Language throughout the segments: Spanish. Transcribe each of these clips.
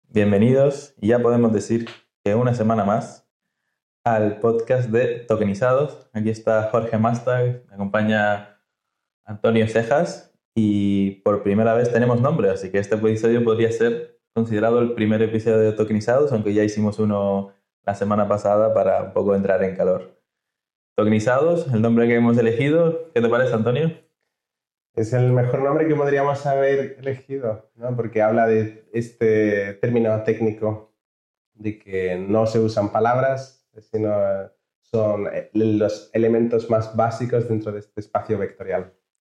Bienvenidos, y ya podemos decir que una semana más al podcast de Tokenizados. Aquí está Jorge Mastag, me acompaña Antonio Cejas y por primera vez tenemos nombre, así que este episodio podría ser considerado el primer episodio de Tokenizados, aunque ya hicimos uno la semana pasada para un poco entrar en calor. Tokenizados, el nombre que hemos elegido, ¿qué te parece, Antonio? Es el mejor nombre que podríamos haber elegido, ¿no? Porque habla de este término técnico de que no se usan palabras, sino son los elementos más básicos dentro de este espacio vectorial.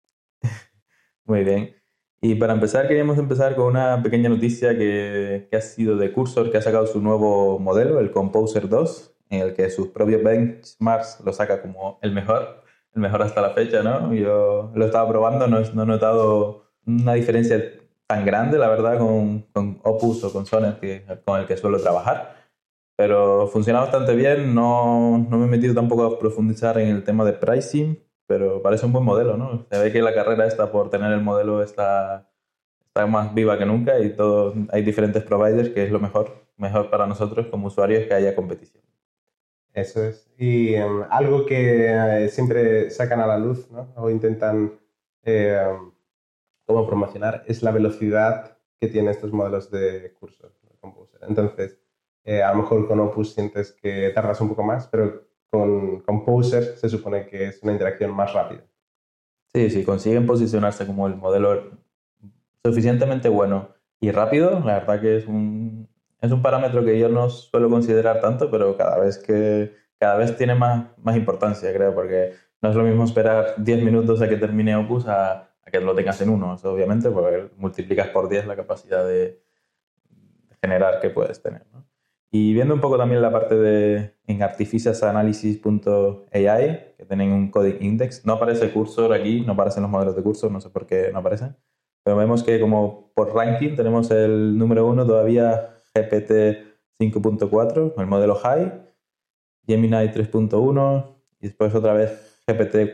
Muy bien. Y para empezar, queríamos empezar con una pequeña noticia que ha sido de Cursor, que ha sacado su nuevo modelo, el Composer 2, en el que sus propios benchmarks lo saca como el mejor hasta la fecha, ¿no? Yo lo estaba probando, no he notado una diferencia tan grande, la verdad, con Opus o con Sonnet, con el que suelo trabajar. Pero funciona bastante bien, no me he metido tampoco a profundizar en el tema de pricing, pero parece un buen modelo, ¿no? Se ve que la carrera está por tener el modelo está más viva que nunca y hay diferentes providers, que es lo mejor para nosotros como usuarios que haya competición. Eso es. Y algo que siempre sacan a la luz, ¿no? O intentan eh, como promocionar es la velocidad que tienen estos modelos de cursos de Composer. Entonces, a lo mejor con Opus sientes que tardas un poco más, pero con Composer se supone que es una interacción más rápida. Sí, si consiguen posicionarse como el modelo suficientemente bueno y rápido, la verdad que es un parámetro que yo no suelo considerar tanto, pero cada vez tiene más importancia, creo, porque no es lo mismo esperar 10 minutos a que termine Opus a que lo tengas en uno, eso, obviamente, porque multiplicas por 10 la capacidad de generar que puedes tener, ¿no? Y viendo un poco también la parte de en artificialanalysis.ai, que tienen un coding index, no aparece Cursor aquí, no aparecen los modelos de Cursor, no sé por qué no aparecen, pero vemos que como por ranking tenemos el número uno todavía GPT 5.4, el modelo High, Gemini 3.1 y después otra vez GPT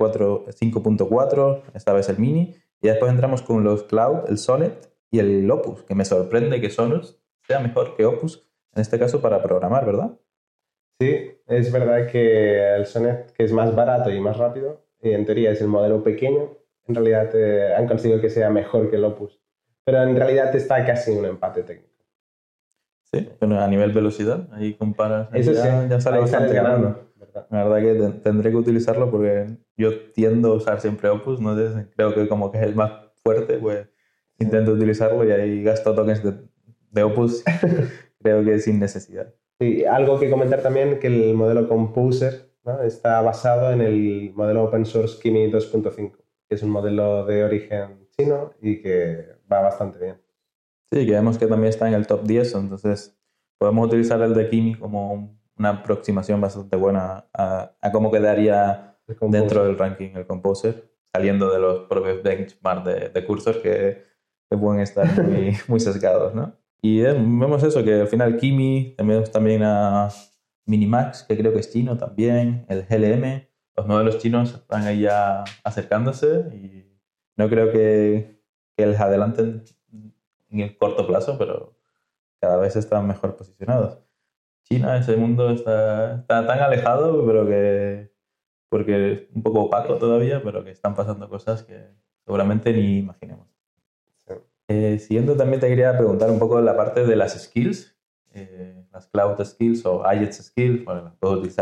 5.4, esta vez el Mini, y después entramos con los Cloud, el Sonnet y el Opus, que me sorprende que Sonnet sea mejor que Opus, en este caso para programar, ¿verdad? Sí, es verdad que el Sonnet, que es más barato y más rápido, y en teoría es el modelo pequeño, en realidad han conseguido que sea mejor que el Opus. Pero en realidad está casi un empate técnico. Sí, pero a nivel velocidad, ahí comparas, ahí Eso sí, ya sale ahí sales bastante ganando. ganando, ¿verdad? La verdad que tendré que utilizarlo porque yo tiendo a usar siempre Opus, no sé, creo que como que es el más fuerte, pues Sí. intento utilizarlo y ahí gasto tokens de Opus, creo que sin necesidad. Sí, algo que comentar también que el modelo Composer, ¿no? Está basado en el modelo open source Kimi 2.5, que es un modelo de origen chino y que va bastante bien. Sí, que vemos que también está en el top 10, entonces podemos utilizar el de Kimi como una aproximación bastante buena a cómo quedaría El dentro Composer. del ranking el Composer, saliendo de los propios benchmarks de Cursor que pueden estar muy sesgados, ¿no? Y vemos eso, que al final Kimi, también a Minimax, que creo que es chino también, el GLM, los modelos chinos están ahí ya acercándose y no creo que les adelanten en el corto plazo, pero cada vez están mejor posicionados. China, ese mundo está tan alejado, porque es un poco opaco todavía, pero que están pasando cosas que seguramente ni imaginemos. Sí. Siguiendo, también te quería preguntar un poco la parte de las skills, las cloud skills o IELTS skills, bueno, las puedo utilizar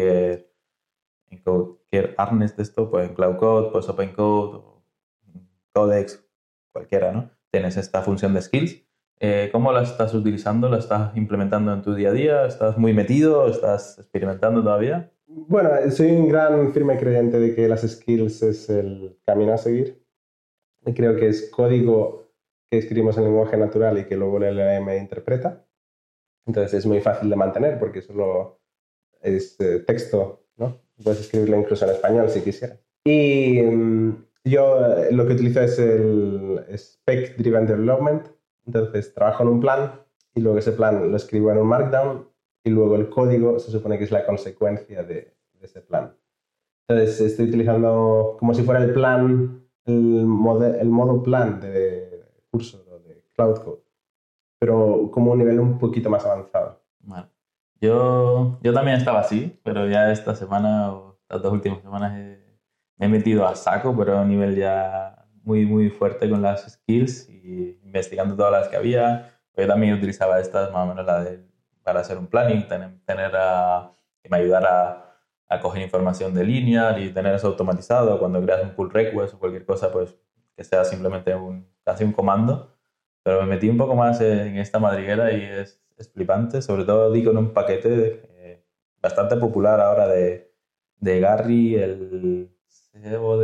en cualquier harness de esto, pues en Cloud Code, pues Open Code o Codex, cualquiera, ¿no? Tienes esta función de skills. ¿Cómo la estás utilizando? ¿La estás implementando en tu día a día? ¿Estás muy metido? ¿Estás experimentando todavía? Bueno, soy un gran firme creyente de que las skills es el camino a seguir. Y creo que es código que escribimos en lenguaje natural y que luego el LLM interpreta. Entonces es muy fácil de mantener porque solo es texto, ¿no? Puedes escribirlo incluso en español si quisieras. Y yo lo que utilizo es el Spec Driven Development. Entonces trabajo en un plan y luego ese plan lo escribo en un Markdown y luego el código se supone que es la consecuencia de ese plan. Entonces estoy utilizando como si fuera el plan, el modo plan de curso o de Cloud Code, pero como un nivel un poquito más avanzado. Vale. Yo también estaba así, pero ya esta semana o estas 2 últimas semanas me he metido a saco, pero a un nivel ya muy, muy fuerte con las skills y investigando todas las que había. Yo también utilizaba estas, más o menos para hacer un planning, que me ayudara a coger información de línea y tener eso automatizado. Cuando creas un pull request o cualquier cosa, pues que sea simplemente casi un comando. Pero me metí un poco más en esta madriguera y es flipante. Sobre todo di con un paquete bastante popular ahora de Gary, el CEO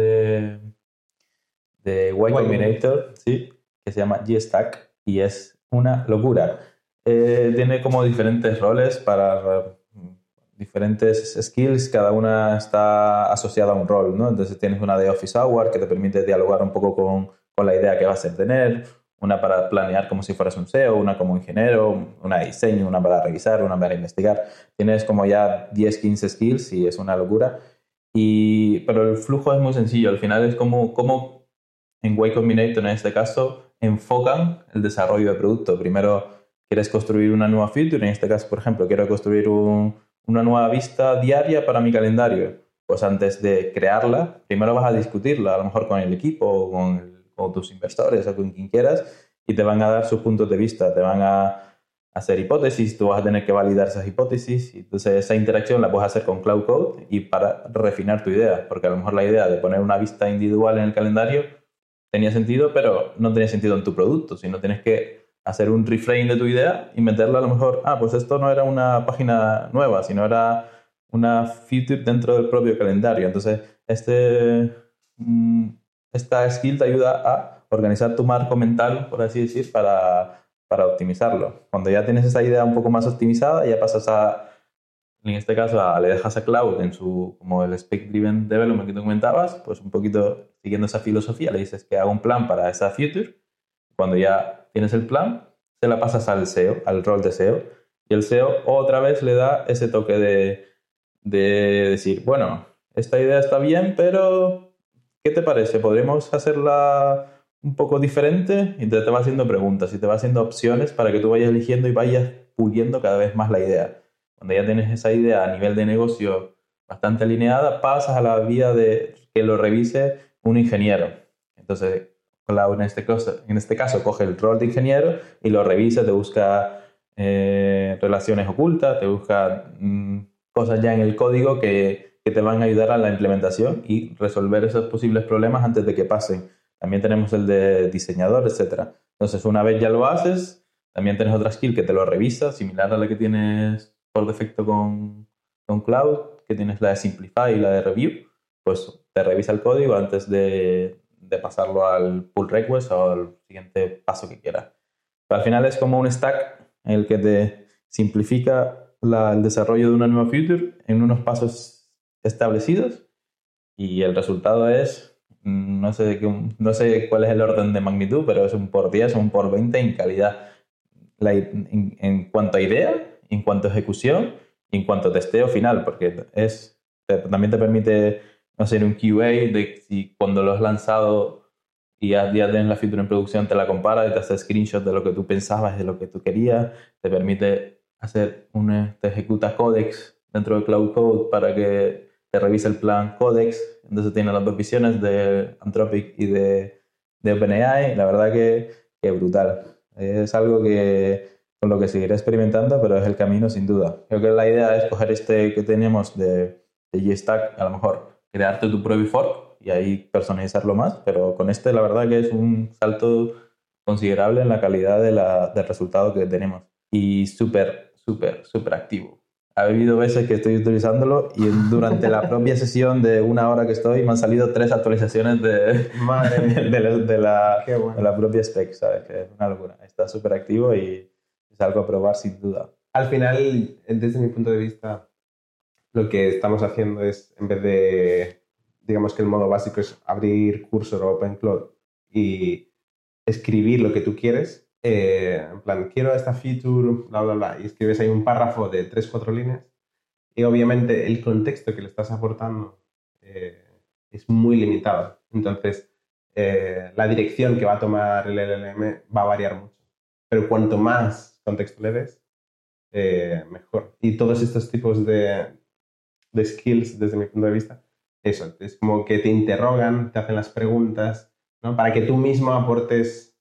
de Y Combinator, sí, que se llama G-Stack y es una locura. Tiene como diferentes roles para diferentes skills, cada una está asociada a un rol, ¿no? Entonces tienes una de Office Hour que te permite dialogar un poco con la idea que vas a tener, una para planear como si fueras un SEO, una como ingeniero, una de diseño, una para revisar, una para investigar. Tienes como ya 10, 15 skills y es una locura. Pero el flujo es muy sencillo. Al final es como en Y Combinator, en este caso, enfocan el desarrollo de producto. Primero quieres construir una nueva feature. En este caso, por ejemplo, quiero construir una nueva vista diaria para mi calendario. Pues antes de crearla, primero vas a discutirla, a lo mejor con el equipo o con tus inversores o con quien quieras, y te van a dar sus puntos de vista, te van a hacer hipótesis, tú vas a tener que validar esas hipótesis, y entonces esa interacción la puedes hacer con Cloud Code y para refinar tu idea, porque a lo mejor la idea de poner una vista individual en el calendario tenía sentido, pero no tenía sentido en tu producto, sino tienes que hacer un reframe de tu idea y meterla a lo mejor, pues esto no era una página nueva, sino era una feature dentro del propio calendario. Entonces, esta skill te ayuda a organizar tu marco mental, por así decir, para optimizarlo. Cuando ya tienes esa idea un poco más optimizada, ya pasas en este caso, le dejas a Cloud como el Spec-Driven Development que tú comentabas, pues un poquito siguiendo esa filosofía, le dices que haga un plan para esa feature. Cuando ya tienes el plan, se la pasas al SEO, al rol de SEO, y el SEO otra vez le da ese toque de decir, bueno, esta idea está bien, pero ¿qué te parece? ¿Podríamos hacerla un poco diferente? Y te va haciendo preguntas y te va haciendo opciones para que tú vayas eligiendo y vayas puliendo cada vez más la idea. Cuando ya tienes esa idea a nivel de negocio bastante alineada, pasas a la vía de que lo revise un ingeniero. Entonces, Cloud en este caso coge el rol de ingeniero y lo revisa, te busca relaciones ocultas, te busca cosas ya en el código que te van a ayudar a la implementación y resolver esos posibles problemas antes de que pasen. También tenemos el de diseñador, etcétera. Entonces, una vez ya lo haces, también tienes otra skill que te lo revisa, similar a la que tienes por defecto con Cloud, que tienes la de Simplify y la de Review. Pues te revisa el código antes de pasarlo al pull request o al siguiente paso que quieras. Pero al final es como un stack en el que te simplifica el desarrollo de una nueva feature en unos pasos establecidos y el resultado es, no sé cuál es el orden de magnitud, pero es un por 10 o un por 20 en calidad. En cuanto a idea, en cuanto a ejecución y en cuanto a testeo final, porque también te permite hacer un QA de si cuando lo has lanzado y ya tienes la feature en producción, te la compara y te hace screenshot de lo que tú pensabas, de lo que tú querías, te permite te ejecuta Codex dentro de Cloud Code para que te revise el plan Codex, entonces tiene las dos visiones de Anthropic y de OpenAI, la verdad que brutal. Es algo con lo que seguiré experimentando, pero es el camino sin duda. Creo que la idea es coger este que tenemos de Gstack, a lo mejor crearte tu propio fork y ahí personalizarlo más, pero con este la verdad que es un salto considerable en la calidad del resultado que tenemos y súper, súper, súper activo. Ha habido veces que estoy utilizándolo y durante la propia sesión de 1 hora que estoy me han salido 3 actualizaciones Madre mía. de Qué bueno. la propia spec, ¿sabes? Que es una locura. Está súper activo y es algo a probar sin duda. Al final, desde mi punto de vista, lo que estamos haciendo es, en vez de, digamos que el modo básico es abrir Cursor o OpenCloud y escribir lo que tú quieres, en plan, quiero esta feature, bla, bla, bla, y escribes ahí un párrafo de 3-4 líneas y obviamente el contexto que le estás aportando es muy limitado. Entonces, la dirección que va a tomar el LLM va a variar mucho. pero cuanto más contexto le des, mejor. Y todos estos tipos de skills, desde mi punto de vista, eso, es como que te interrogan, te hacen las preguntas, ¿no? Para que tú mismo aportes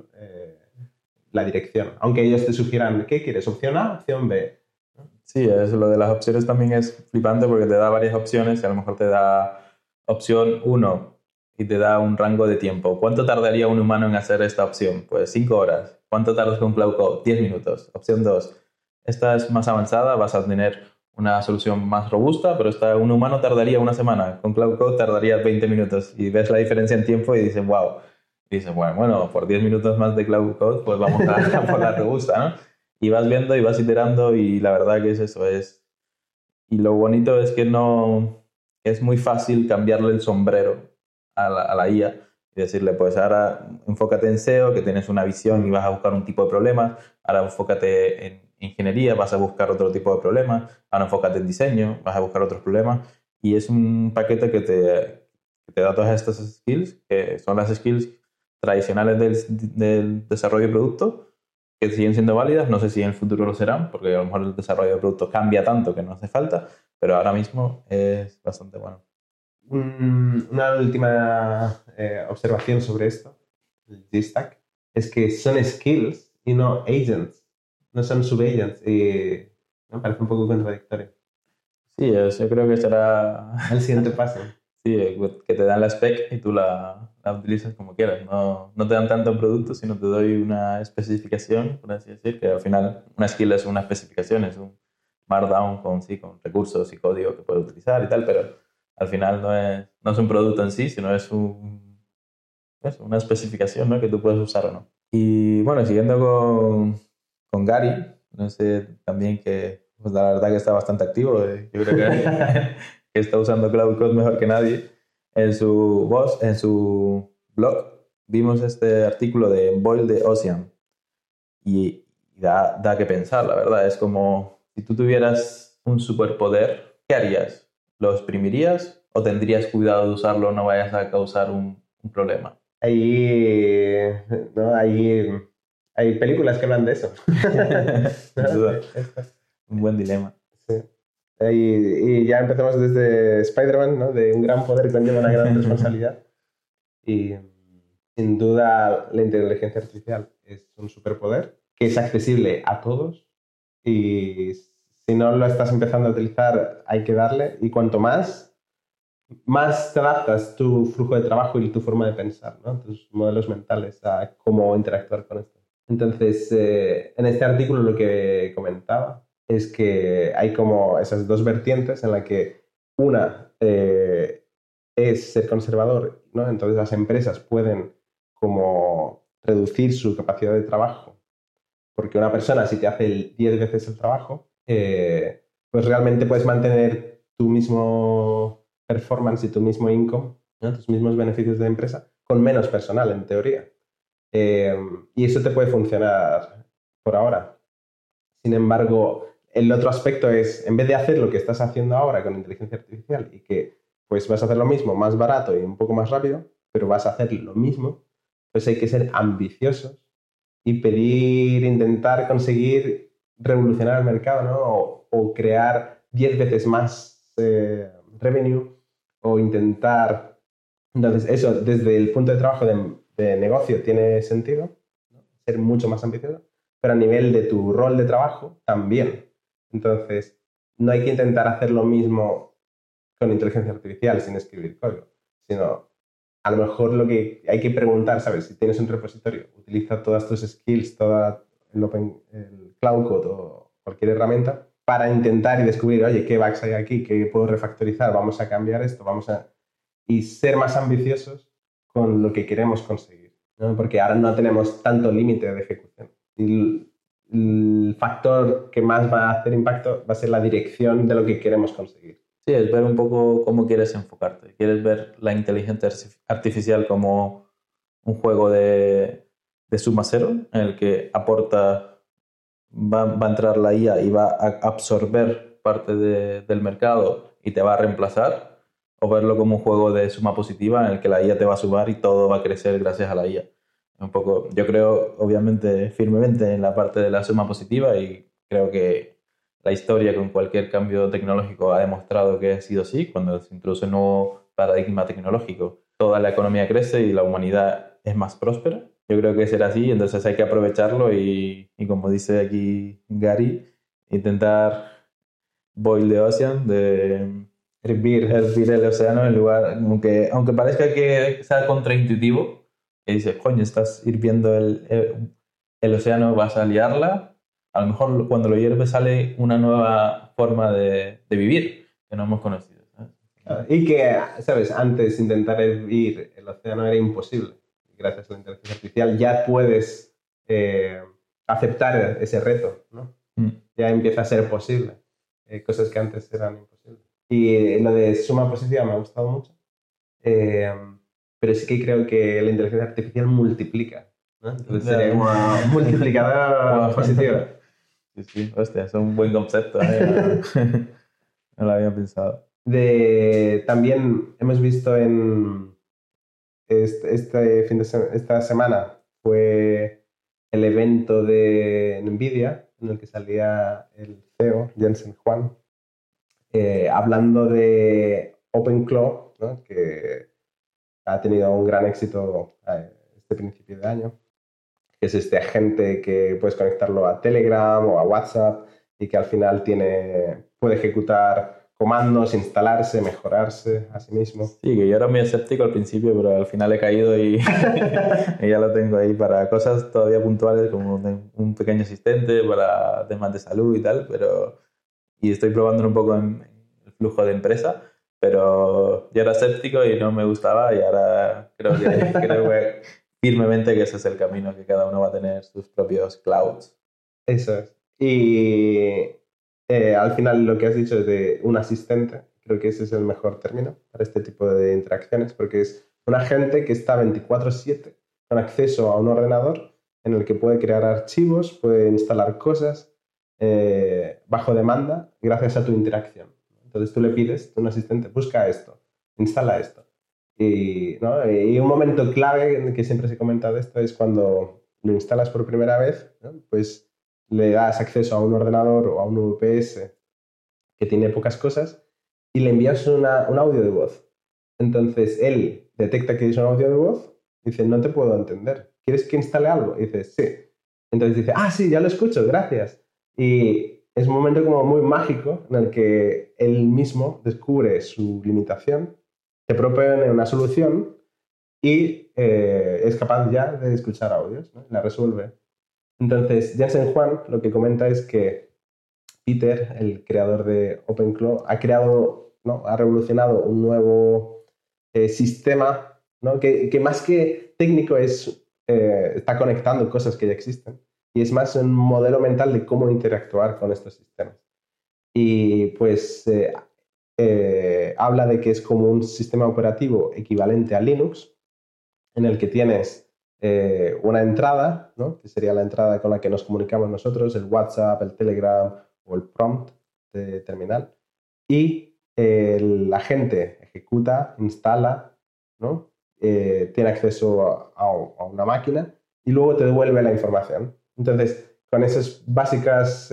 la dirección. Aunque ellos te sugieran, ¿qué quieres? ¿Opción A? ¿Opción B? Sí, eso, lo de las opciones también es flipante porque te da varias opciones y a lo mejor te da opción uno y te da un rango de tiempo. ¿Cuánto tardaría un humano en hacer esta opción? Pues 5 horas. ¿Cuánto tardas con Cloud Code? 10 minutos. Opción 2. Esta es más avanzada, vas a tener una solución más robusta, pero un humano tardaría una semana. Con Cloud Code tardaría 20 minutos. Y ves la diferencia en tiempo y dices, wow. Y dices, bueno, por 10 minutos más de Cloud Code, pues vamos a por la robusta, ¿no? Y vas viendo y vas iterando y la verdad que es eso, es... Y lo bonito es que no... Es muy fácil cambiarle el sombrero a la IA y decirle, pues ahora enfócate en SEO, que tienes una visión y vas a buscar un tipo de problemas, ahora enfócate en ingeniería, vas a buscar otro tipo de problemas, ahora enfócate en diseño, vas a buscar otros problemas. Y es un paquete que te da todas estas skills, que son las skills tradicionales del desarrollo de producto, que siguen siendo válidas, no sé si en el futuro lo serán, porque a lo mejor el desarrollo de productos cambia tanto que no hace falta, pero ahora mismo es bastante bueno. Una última observación sobre esto, el G-Stack, es que son skills y no agents, no son subagents, y me parece un poco contradictorio. Sí, yo creo que será El siguiente paso. sí, que te dan la spec y tú la utilizas como quieras. No, no te dan tanto producto, sino te doy una especificación, por así decir, que al final una skill es una especificación, es un markdown con recursos y código que puedes utilizar y tal, pero al final no es un producto en sí, sino es una especificación, ¿no? Que tú puedes usar o no. Y bueno, siguiendo con Gary, no sé también que pues la verdad que está bastante activo. Yo creo que está usando Cloud Code mejor que nadie. En su blog vimos este artículo de Boil the Ocean y da que pensar, la verdad. Es como si tú tuvieras un superpoder, ¿qué harías? ¿Lo exprimirías o tendrías cuidado de usarlo, no vayas a causar un problema? Ahí, ¿no? Hay películas que hablan de eso. Sin duda. Un buen dilema. Sí. Y ya empezamos desde Spider-Man, ¿no? De un gran poder conlleva una gran responsabilidad. Y sin duda la inteligencia artificial es un superpoder que es accesible a todos y si no lo estás empezando a utilizar hay que darle y cuanto más te adaptas tu flujo de trabajo y tu forma de pensar, ¿no? Tus modelos mentales a cómo interactuar con esto. Entonces, en este artículo lo que comentaba es que hay como esas dos vertientes en la que una es ser conservador, ¿no? Entonces las empresas pueden como reducir su capacidad de trabajo porque una persona si te hace 10 veces el trabajo, pues realmente puedes mantener tu mismo performance y tu mismo income, ¿no? Tus mismos beneficios de empresa con menos personal, en teoría. Y eso te puede funcionar por ahora. Sin embargo, el otro aspecto es, en vez de hacer lo que estás haciendo ahora con inteligencia artificial y que pues vas a hacer lo mismo más barato y un poco más rápido, pero vas a hacer lo mismo, pues hay que ser ambiciosos y intentar conseguir revolucionar el mercado, ¿no? O crear 10 veces más revenue o intentar... Entonces, eso desde el punto de trabajo de negocio tiene sentido, ¿no? Ser mucho más ambicioso, pero a nivel de tu rol de trabajo también. Entonces, no hay que intentar hacer lo mismo con inteligencia artificial sin escribir código, sino a lo mejor lo que hay que preguntar, ¿sabes? Si tienes un repositorio, utiliza todas tus skills, toda el Cloud Code o cualquier herramienta para intentar y descubrir, oye, ¿qué bugs hay aquí? ¿Qué puedo refactorizar? Vamos a cambiar esto, y ser más ambiciosos con lo que queremos conseguir, ¿no? Porque ahora no tenemos tanto límite de ejecución. Y el factor que más va a hacer impacto va a ser la dirección de lo que queremos conseguir. Sí, es ver un poco cómo quieres enfocarte. ¿Quieres ver la inteligencia artificial como un juego de suma cero, en el que va a entrar la IA y va a absorber parte del mercado y te va a reemplazar? ¿O verlo como un juego de suma positiva en el que la IA te va a sumar y todo va a crecer gracias a la IA? Un poco, yo creo, obviamente, firmemente en la parte de la suma positiva y creo que la historia con cualquier cambio tecnológico ha demostrado que ha sido así. Cuando se introduce un nuevo paradigma tecnológico, toda la economía crece y la humanidad es más próspera. Yo creo que será así, entonces hay que aprovecharlo y como dice aquí Gary, intentar boil the ocean, de hervir el océano en lugar, aunque parezca que sea contraintuitivo, que dices, coño, estás hirviendo el océano, vas a liarla. A lo mejor cuando lo hierves sale una nueva forma de vivir que no hemos conocido, ¿sabes? Y que, ¿sabes? Antes intentar hervir el océano era imposible. Gracias a la inteligencia artificial ya puedes aceptar ese reto, ¿no? Ya empieza a ser posible. Cosas que antes eran imposibles. Y lo de suma positiva me ha gustado mucho. Pero sí que creo que la inteligencia artificial multiplica, ¿no? Entonces sería como multiplicadora positiva. Sí, sí, hostia, es un buen concepto, no lo había pensado. También hemos visto esta semana fue el evento de NVIDIA en el que salía el CEO, Jensen Huang, hablando de OpenClaw, ¿no? Que ha tenido un gran éxito este principio de año, que es este agente que puedes conectarlo a Telegram o a WhatsApp y que al final puede ejecutar comandos, instalarse, mejorarse a sí mismo. Sí, que yo era muy escéptico al principio, pero al final he caído y, y ya lo tengo ahí para cosas todavía puntuales como un pequeño asistente para temas de salud y tal, y estoy probándolo un poco en el flujo de empresa, pero yo era escéptico y no me gustaba y ahora creo firmemente que ese es el camino, que cada uno va a tener sus propios clouds. Eso es. Y al final lo que has dicho de un asistente, creo que ese es el mejor término para este tipo de interacciones, porque es un agente que está 24/7 con acceso a un ordenador en el que puede crear archivos, puede instalar cosas bajo demanda gracias a tu interacción. Entonces tú le pides a un asistente, busca esto, instala esto. ¿No? Y un momento clave en el que siempre se comenta de esto es cuando lo instalas por primera vez, ¿no? Pues le das acceso a un ordenador o a un VPS que tiene pocas cosas y le envías un audio de voz. Entonces él detecta que es un audio de voz y dice, no te puedo entender. ¿Quieres que instale algo? Y dice, sí. Entonces dice, ah, sí, ya lo escucho, gracias. Y es un momento como muy mágico en el que él mismo descubre su limitación, te propone una solución y es capaz ya de escuchar audios, ¿no? La resuelve. Entonces, Jensen Huang lo que comenta es que Peter, el creador de OpenClaw, ha creado, ¿no? Ha revolucionado un nuevo sistema, ¿no? Que más que técnico está conectando cosas que ya existen y es más un modelo mental de cómo interactuar con estos sistemas. Y pues habla de que es como un sistema operativo equivalente a Linux, en el que tienes una entrada, ¿no? Que sería la entrada con la que nos comunicamos nosotros, el WhatsApp, el Telegram o el prompt de terminal, y el agente ejecuta, instala, ¿no? Tiene acceso a una máquina y luego te devuelve la información. Entonces, con esos básicos,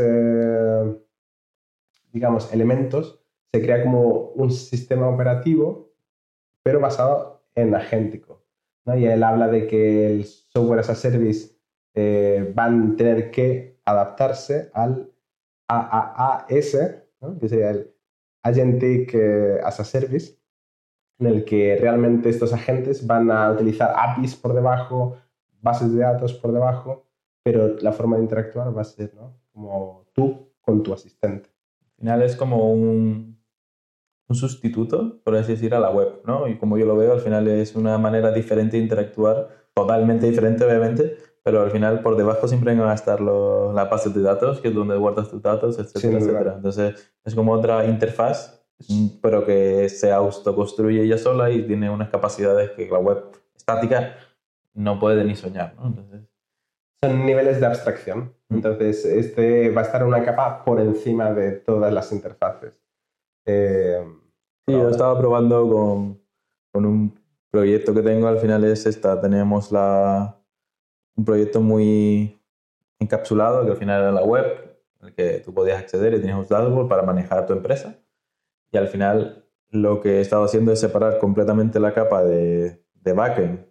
digamos, elementos, se crea como un sistema operativo, pero basado en agéntico, ¿no? Y él habla de que el software as a service van a tener que adaptarse al AaaS, ¿no? Que sería el Agentic as a Service, en el que realmente estos agentes van a utilizar APIs por debajo, bases de datos por debajo, pero la forma de interactuar va a ser, ¿no? Como tú con tu asistente. Al final es como un sustituto, por así decir, a la web, ¿no? Y como yo lo veo, al final es una manera diferente de interactuar, totalmente diferente, obviamente, pero al final por debajo siempre van a estar las bases de datos, que es donde guardas tus datos, etcétera, Sí, etcétera. Entonces es como otra interfaz, pero que se autoconstruye ella sola y tiene unas capacidades que la web estática no puede ni soñar, ¿no? Entonces, son niveles de abstracción. Entonces, este va a estar una capa por encima de todas las interfaces. sí, yo estaba probando con un proyecto que tengo, al final es esta, tenemos un proyecto muy encapsulado, que al final era la web, en el que tú podías acceder y tenías un dashboard para manejar tu empresa. Y al final lo que he estado haciendo es separar completamente la capa de backend,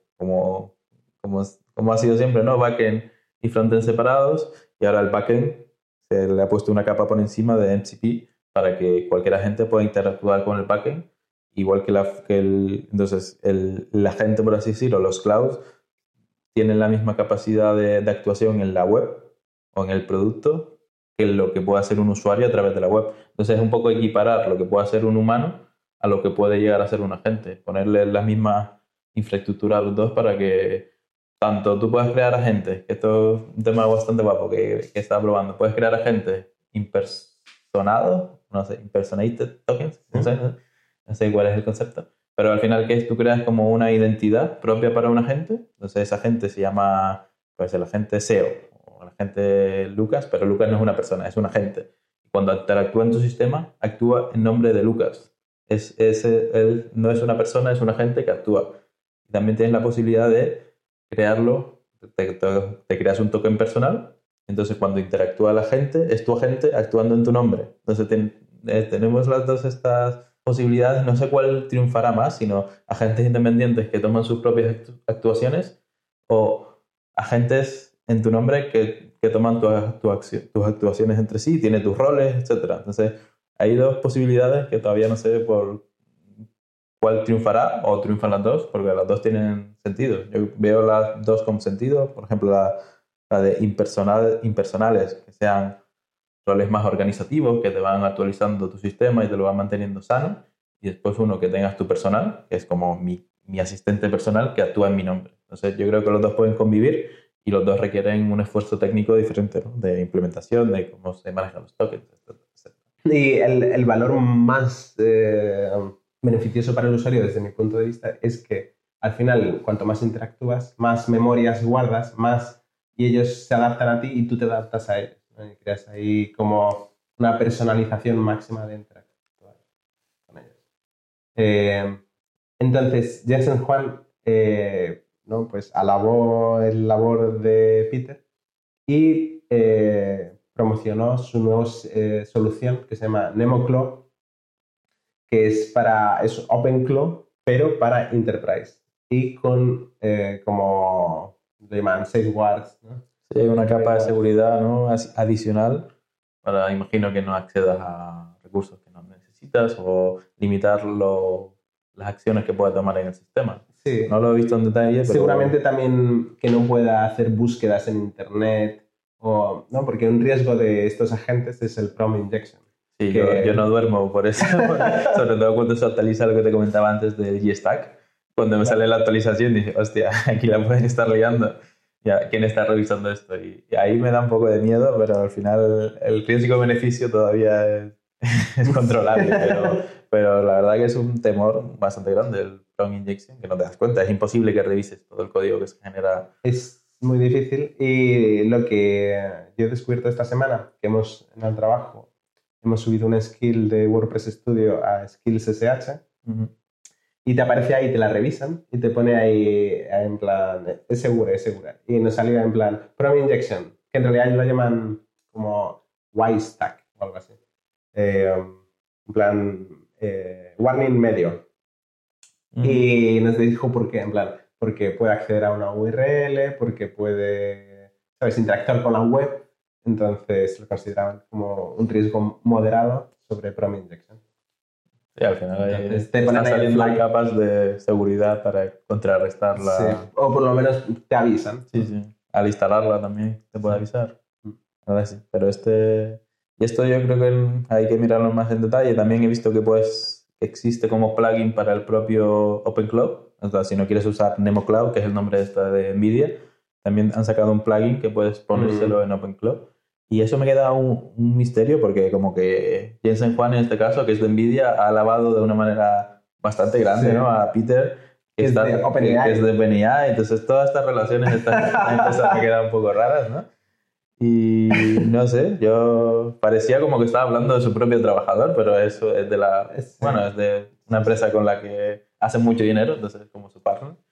como ha sido siempre, ¿no? Backend y frontend separados, y ahora el backend se le ha puesto una capa por encima de MCP para que cualquier agente pueda interactuar con el backend, igual que entonces la gente, por así decirlo, los clouds, tienen la misma capacidad de actuación en la web o en el producto que lo que puede hacer un usuario a través de la web. Entonces es un poco equiparar lo que puede hacer un humano a lo que puede llegar a ser un agente. Ponerle la misma infraestructura a los dos para que tanto tú puedas crear agentes, que esto es un tema bastante guapo que estaba probando, puedes crear agentes impersonados, no sé, impersonated tokens, no sé cuál es el concepto, pero al final, ¿qué es? Tú creas como una identidad propia para un agente. Entonces, ese agente se llama, pues, el agente SEO o el agente Lucas, pero Lucas no es una persona, es un agente. Cuando interactúa en tu sistema, actúa en nombre de Lucas. Él no es una persona, es un agente que actúa. Y también tienes la posibilidad de crearlo, te creas un token personal. Entonces, cuando interactúa el agente, es tu agente actuando en tu nombre. Entonces, tenemos las dos estas posibilidades, no sé cuál triunfará más, sino agentes independientes que toman sus propias actuaciones o agentes en tu nombre que toman tus actuaciones entre sí, tiene tus roles, etc. Entonces, hay dos posibilidades que todavía no sé por cuál triunfará o triunfan las dos, porque las dos tienen sentido. Yo veo las dos con sentido, por ejemplo, la de impersonales, que sean roles más organizativos que te van actualizando tu sistema y te lo van manteniendo sano, y después uno que tengas tu personal, que es como mi asistente personal que actúa en mi nombre. Entonces yo creo que los dos pueden convivir y los dos requieren un esfuerzo técnico diferente, ¿no? De implementación, de cómo se manejan los tokens, etc. Y el valor más beneficioso para el usuario desde mi punto de vista es que al final cuanto más interactúas, más memorias guardas, más y ellos se adaptan a ti y tú te adaptas a ellos, ¿no? Y creas ahí como una personalización máxima de interactuar con ellos. Entonces, Jensen Huang ¿no? Pues alabó el labor de Peter y promocionó su nueva solución que se llama NemoClaw, que es OpenClaw, pero para Enterprise y con como le llaman safeguards, ¿no? Sí, una capa de seguridad, ¿no? Adicional para, imagino, que no accedas a recursos que no necesitas o limitar las acciones que puedas tomar en el sistema. Sí. No lo he visto en detalle, pero... Seguramente también que no pueda hacer búsquedas en Internet, ¿no? Porque un riesgo de estos agentes es el prompt injection. Sí, yo no duermo por eso, sobre todo cuando se actualiza lo que te comentaba antes del Gstack. Cuando me sale la actualización dije, hostia, aquí la pueden estar liando. Ya, ¿quién está revisando esto? Y ahí me da un poco de miedo, pero al final el riesgo-beneficio todavía es controlable. Pero la verdad que es un temor bastante grande el prompt injection, que no te das cuenta. Es imposible que revises todo el código que se genera. Es muy difícil y lo que yo he descubierto esta semana, que en el trabajo hemos subido una skill de WordPress Studio a Skills SH. Uh-huh. Y te aparece ahí, te la revisan y te pone ahí en plan, es segura. Y nos salió en plan, prompt injection, que en realidad lo llaman como Y-Stack o algo así. En plan, warning medio. Y nos dijo por qué, en plan, porque puede acceder a una URL, porque puede, ¿sabes?, interactuar con la web. Entonces lo consideraban como un riesgo moderado sobre prompt injection. Sí, al final están saliendo capas de seguridad para contrarrestar la... Sí, o por lo menos te avisan. Sí. Al instalarla también te puede avisar. Ahora sí. Pero y esto yo creo que hay que mirarlo más en detalle. También he visto que existe como plugin para el propio OpenClaw. O sea, si no quieres usar NemoClaw, que es el nombre de NVIDIA, también han sacado un plugin que puedes ponérselo en OpenClaw. Y eso me queda un misterio porque como que Jensen Huang en este caso, que es de NVIDIA, ha alabado de una manera bastante grande, ¿no?, a Peter, que es de OpenAI. Entonces todas estas relaciones están empezando a quedar un poco raras, ¿no? Y no sé, yo parecía como que estaba hablando de su propio trabajador, pero eso es es de una empresa con la que hace mucho dinero, entonces es como su partner.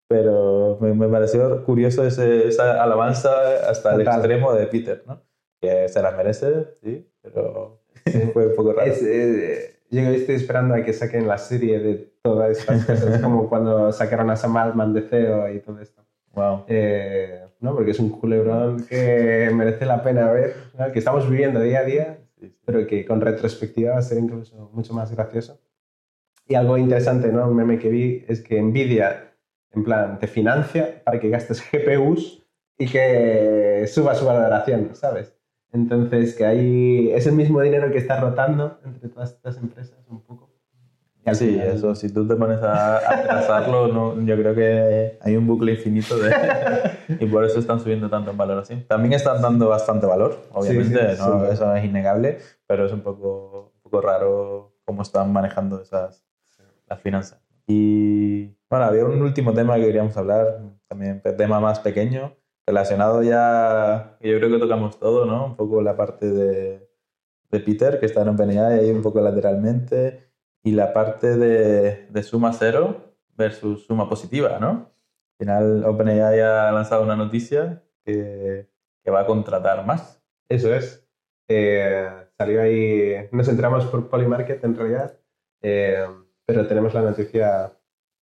pero me pareció curioso esa alabanza hasta el Total. extremo de Peter, ¿no? Que se la merece, sí, pero Sí. fue un poco raro. Yo estoy esperando a que saquen la serie de todas estas cosas, como cuando sacaron a Sam Altman de CEO y todo esto. Wow. ¿No? Porque es un culebrón que merece la pena ver, ¿no? Que estamos viviendo día a día, Sí, sí. pero que con retrospectiva va a ser incluso mucho más gracioso. Y algo interesante, ¿no? Un meme que vi es que Nvidia, en plan, te financia para que gastes GPUs y que suba su valoración, ¿sabes? Entonces, que ahí es el mismo dinero que está rotando entre todas estas empresas un poco. Y al Sí, final, eso, si tú te pones a trazarlo, no, yo creo que hay un bucle infinito y por eso están subiendo tanto en valoración. También están dando bastante valor, obviamente, sí, sin ¿no? duda. Eso es innegable, pero es un poco raro cómo están manejando las finanzas. Y bueno, había un último tema que queríamos hablar, también un tema más pequeño, relacionado ya, que yo creo que tocamos todo, ¿no? Un poco la parte de Peter, que está en OpenAI ahí un poco lateralmente, y la parte de suma cero versus suma positiva, ¿no? Al final, OpenAI ha lanzado una noticia que va a contratar más. Eso es. Salió ahí, nos entramos por Polymarket en realidad, eh, pero tenemos la noticia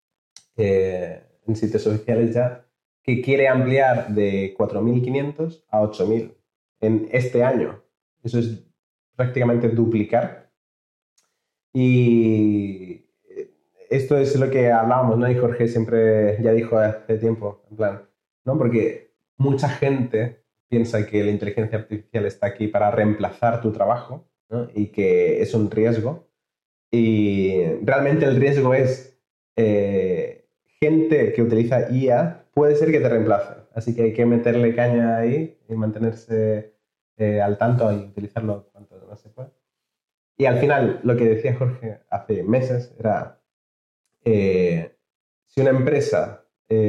en sitios oficiales ya, que quiere ampliar de 4.500 a 8.000 en este año. Eso es prácticamente duplicar. Y esto es lo que hablábamos, ¿no? Y Jorge siempre ya dijo hace tiempo, en plan, ¿no? Porque mucha gente piensa que la inteligencia artificial está aquí para reemplazar tu trabajo, ¿no? Y que es un riesgo. Y realmente el riesgo es gente que utiliza IA puede ser que te reemplace. Así que hay que meterle caña ahí y mantenerse al tanto y utilizarlo cuanto más se pueda. Y al final, lo que decía Jorge hace meses era, si una empresa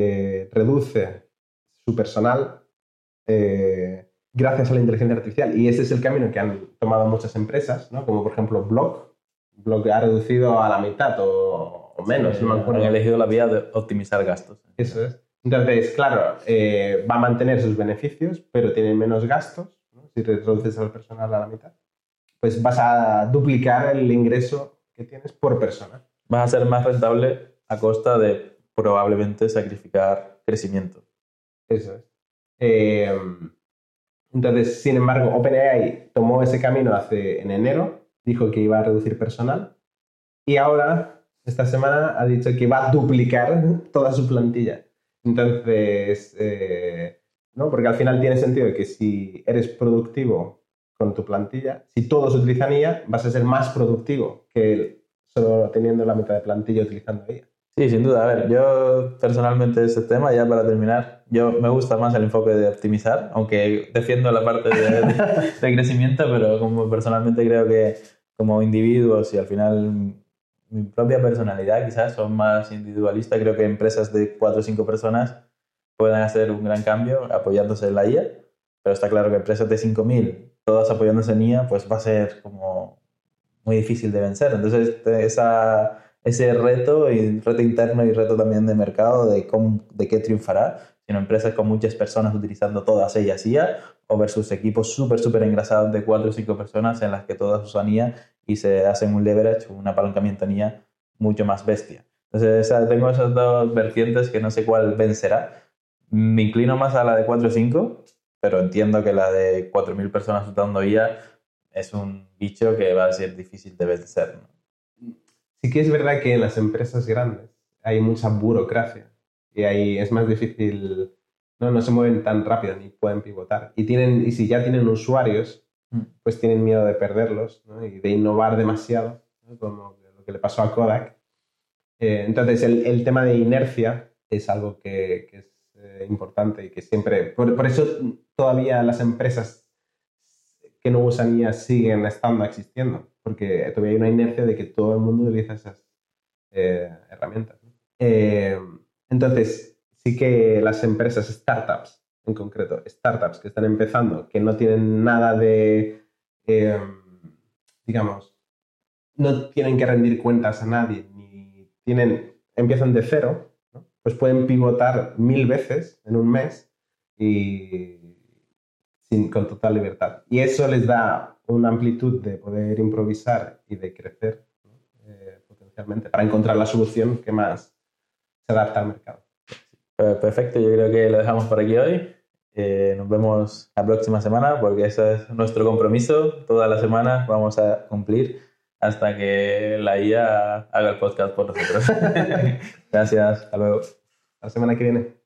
reduce su personal gracias a la inteligencia artificial, y ese es el camino que han tomado muchas empresas, ¿no? Como por ejemplo Block ha reducido a la mitad o Sí, menos, no me han acuerdo. elegido la vía de optimizar gastos. Eso es. Entonces, claro, va a mantener sus beneficios, pero tiene menos gastos, ¿no? Si reduces al personal a la mitad, pues vas a duplicar el ingreso que tienes por persona. Vas a ser más rentable a costa de probablemente sacrificar crecimiento. Eso es. Eh, entonces, sin embargo, OpenAI tomó ese camino en enero, dijo que iba a reducir personal y ahora, esta semana, ha dicho que va a duplicar toda su plantilla. Entonces, ¿no? Porque al final tiene sentido que si eres productivo con tu plantilla, si todos utilizan IA, vas a ser más productivo que solo teniendo la mitad de plantilla utilizando IA. Sí, sin duda. A ver, yo personalmente ese tema, ya para terminar, yo me gusta más el enfoque de optimizar, aunque defiendo la parte de crecimiento, pero como personalmente creo que como individuos y al final mi propia personalidad quizás son más individualista, creo que empresas de 4 o 5 personas pueden hacer un gran cambio apoyándose en la IA, pero está claro que empresas de 5.000 todas apoyándose en IA, pues va a ser como muy difícil de vencer. Entonces, ese reto, y reto interno y reto también de mercado de qué triunfará, sino empresas con muchas personas utilizando todas ellas IA o versus equipos súper engrasados de 4 o 5 personas en las que todas usan IA y se hacen un leverage, un apalancamiento en IA mucho más bestia. Entonces, tengo esas dos vertientes que no sé cuál vencerá. Me inclino más a la de 4 o 5, pero entiendo que la de 4.000 personas usando IA es un bicho que va a ser difícil de vencer, ¿no? Sí que es verdad que en las empresas grandes hay mucha burocracia y ahí es más difícil, no se mueven tan rápido ni pueden pivotar. Y si ya tienen usuarios, pues tienen miedo de perderlos, ¿no? Y de innovar demasiado, ¿no? Como lo que le pasó a Kodak. Entonces, el tema de inercia es algo que es importante y que siempre... Por eso todavía las empresas que no usan IA siguen estando existiendo, porque todavía hay una inercia de que todo el mundo utiliza esas herramientas. Eh, entonces, sí que las empresas, startups en concreto, startups que están empezando, que no tienen nada de, digamos, no tienen que rendir cuentas a nadie, ni empiezan de cero, ¿no? pues pueden pivotar 1000 veces en un mes y con total libertad. Y eso les da una amplitud de poder improvisar y de crecer, ¿no? Potencialmente, para encontrar la solución que más se adapta al mercado. Perfecto, yo creo que lo dejamos por aquí hoy. Nos vemos la próxima semana porque ese es nuestro compromiso. Todas las semanas vamos a cumplir hasta que la IA haga el podcast por nosotros. Gracias, hasta luego. La semana que viene.